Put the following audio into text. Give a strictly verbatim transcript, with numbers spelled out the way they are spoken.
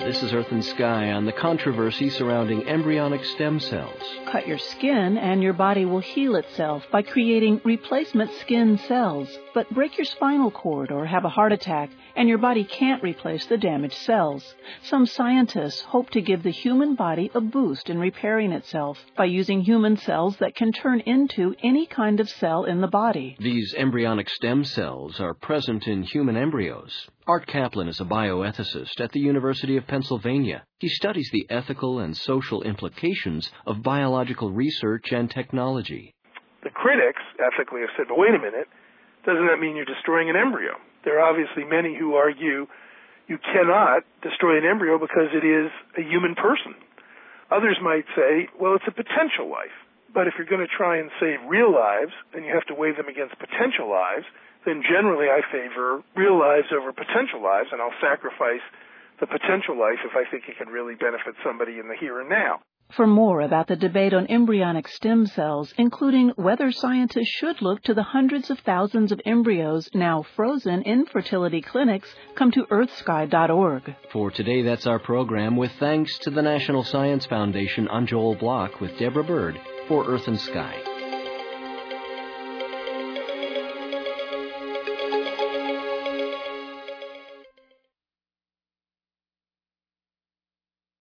This is Earth and Sky on the controversy surrounding embryonic stem cells. Cut your skin and your body will heal itself by creating replacement skin cells. But break your spinal cord or have a heart attack and your body can't replace the damaged cells. Some scientists hope to give the human body a boost in repairing itself by using human cells that can turn into any kind of cell in the body. These embryonic stem cells are present in human embryos. Art Kaplan is a bioethicist at the University of Pennsylvania. He studies the ethical and social implications of biological research and technology. The critics ethically have said, but wait a minute, doesn't that mean you're destroying an embryo? There are obviously many who argue you cannot destroy an embryo because it is a human person. Others might say, well, it's a potential life. But if you're going to try and save real lives, then you have to weigh them against potential lives. Then generally I favor real lives over potential lives, and I'll sacrifice the potential life if I think it can really benefit somebody in the here and now. For more about the debate on embryonic stem cells, including whether scientists should look to the hundreds of thousands of embryos now frozen in fertility clinics, come to earth sky dot org. For today, that's our program, with thanks to the National Science Foundation. I'm Joel Block with Deborah Bird for Earth and Sky.